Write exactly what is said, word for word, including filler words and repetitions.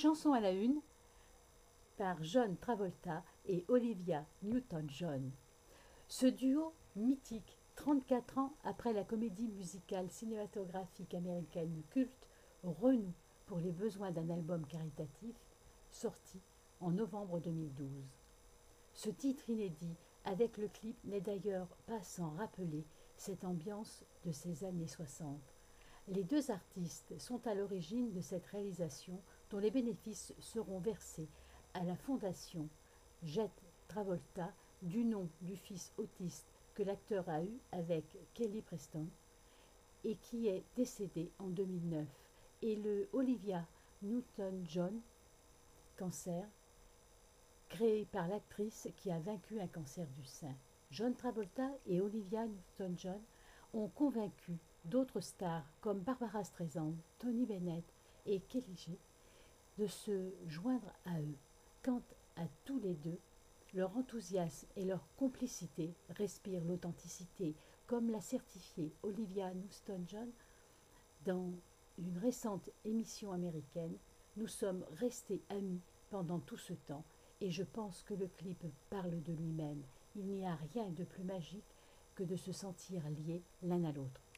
Chanson à la une par John Travolta et Olivia Newton-John. Ce duo mythique, trente-quatre ans après la comédie musicale cinématographique américaine culte, renoue pour les besoins d'un album caritatif sorti en novembre deux mille douze. Ce titre inédit avec le clip n'est d'ailleurs pas sans rappeler cette ambiance de ces années soixante. Les deux artistes sont à l'origine de cette réalisation dont les bénéfices seront versés à la fondation Jet Travolta, du nom du fils autiste que l'acteur a eu avec Kelly Preston et qui est décédé en deux mille neuf, et le Olivia Newton-John cancer, créé par l'actrice qui a vaincu un cancer du sein. John Travolta et Olivia Newton-John ont convaincu d'autres stars comme Barbara Streisand, Tony Bennett et Kelly J de se joindre à eux. Quant à tous les deux, leur enthousiasme et leur complicité respirent l'authenticité, comme l'a certifié Olivia Newton-John dans une récente émission américaine. Nous sommes restés amis pendant tout ce temps et je pense que le clip parle de lui-même. Il n'y a rien de plus magique que de se sentir liés l'un à l'autre.